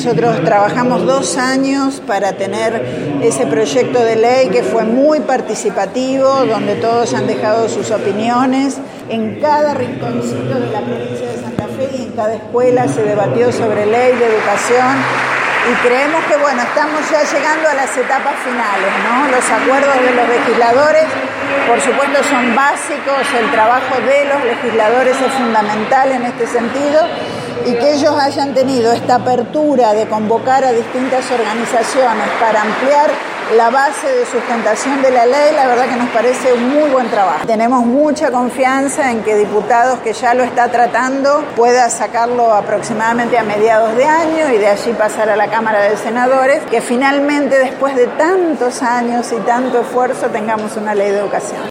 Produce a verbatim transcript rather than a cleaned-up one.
Nosotros trabajamos dos años para tener ese proyecto de ley que fue muy participativo, donde todos han dejado sus opiniones. En cada rinconcito de la provincia de Santa Fe y en cada escuela se debatió sobre ley de educación. Y creemos que, bueno, estamos ya llegando a las etapas finales, ¿no? Los acuerdos de los legisladores, por supuesto, son básicos, el trabajo de los legisladores es fundamental en este sentido, y que ellos hayan tenido esta apertura de convocar a distintas organizaciones para ampliar la base de sustentación de la ley, la verdad que nos parece un muy buen trabajo. Tenemos mucha confianza en que diputados que ya lo está tratando pueda sacarlo aproximadamente a mediados de año y de allí pasar a la Cámara de Senadores, que finalmente después de tantos años y tanto esfuerzo tengamos una ley de educación.